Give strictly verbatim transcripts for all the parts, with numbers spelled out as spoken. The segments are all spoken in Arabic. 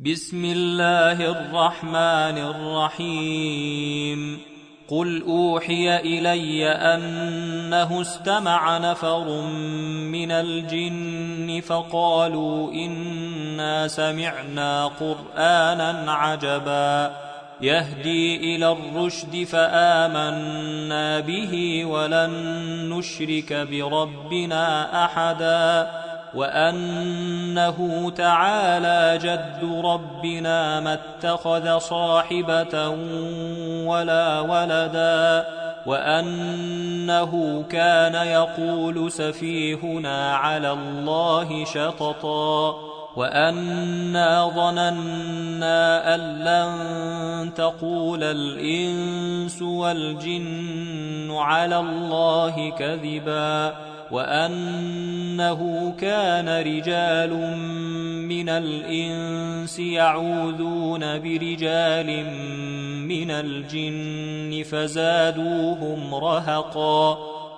بسم الله الرحمن الرحيم قل أوحي إلي أنه استمع نفر من الجن فقالوا إنا سمعنا قرآنا عجبا يهدي إلى الرشد فآمنا به ولن نشرك بربنا أحدا وأنه تعالى جد ربنا ما اتخذ صاحبة ولا ولدا وأنه كان يقول سفيهنا على الله شططا وأنا ظننا أن لن تقول الإنس والجن على الله كذبا وأنه كان رجال من الإنس يعوذون برجال من الجن فزادوهم رهقا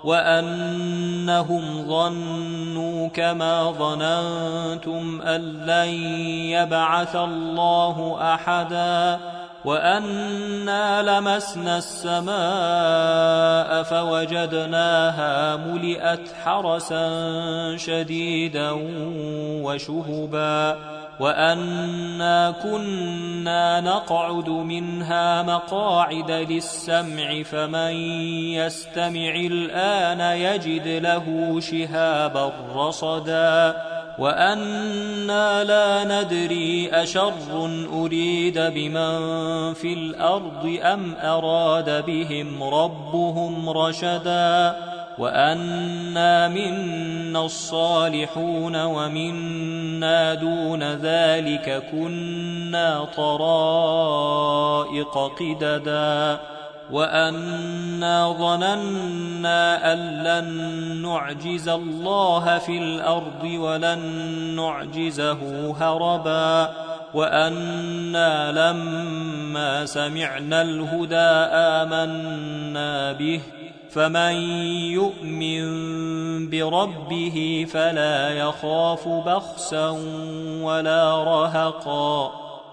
وأنهم ظنوا كما ظننتم أن لن يبعث الله أحدا وأنا لمسنا السماء فوجدناها ملئت حرسا شديدا وشهبا وأنا كنا نقعد منها مقاعد للسمع فمن يستمع الآن يجد له شهابا رصدا وأنا لا ندري أشر أريد بمن في الأرض أم أراد بهم ربهم رشدا وأنا منا الصالحون ومنا دون ذلك كنا طرائق قددا وأنا ظننا أن لن نعجز الله في الأرض ولن نعجزه هربا وأنا لما سمعنا الهدى آمنا به فمن يؤمن بربه فلا يخاف بخسا ولا رهقا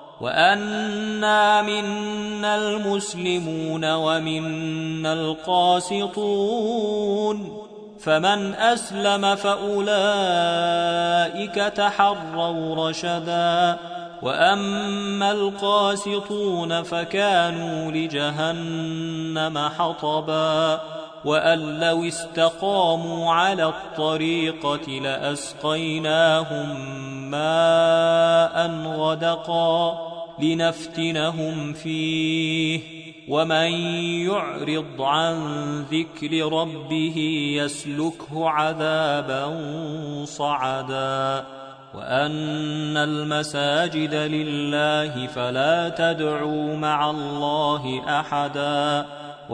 وأنا منا المسلمون ومنا القاسطون فمن أسلم فأولئك تحروا رشدا وأما القاسطون فكانوا لجهنم حطبا وأن لو استقاموا على الطريقة لأسقيناهم ماء غدقا لنفتنهم فيه ومن يعرض عن ذكر ربه يسلكه عذابا صعدا وأن المساجد لله فلا تدعوا مع الله أحدا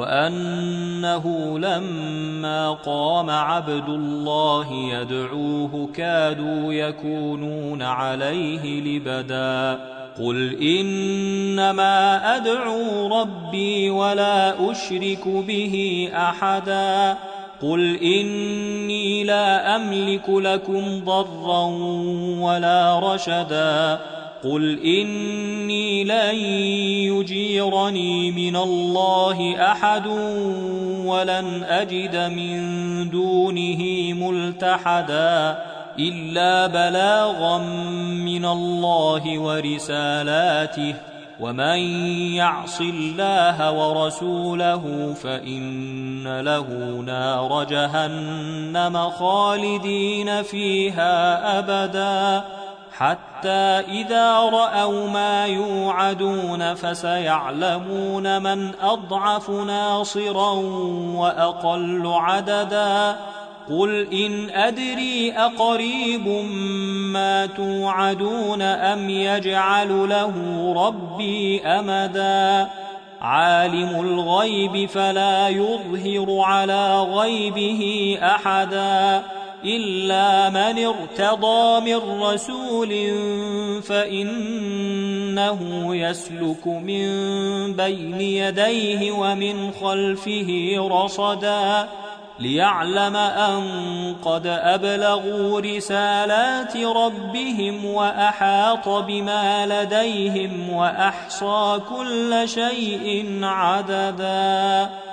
وأنه لما قام عبد الله يدعوه كادوا يكونون عليه لبدا قل إنما أدعو ربي ولا أشرك به أحدا قل إني لا أملك لكم ضرا ولا رشدا قل إني لن يجيرني من الله أحد ولن أجد من دونه ملتحدا إلا بلاغا من الله ورسالاته ومن يعص الله ورسوله فإن له نار جهنم خالدين فيها أبدا حتى إذا رأوا ما يوعدون فسيعلمون من أضعف ناصرا وأقل عددا قل إن أدري أقريب ما توعدون أم يجعل له ربي أمدا عالم الغيب فلا يظهر على غيبه أحدا إلا من ارتضى من رسول فإنه يسلك من بين يديه ومن خلفه رصدا ليعلم أن قد أبلغوا رسالات ربهم وأحاط بما لديهم وأحصى كل شيء عددا.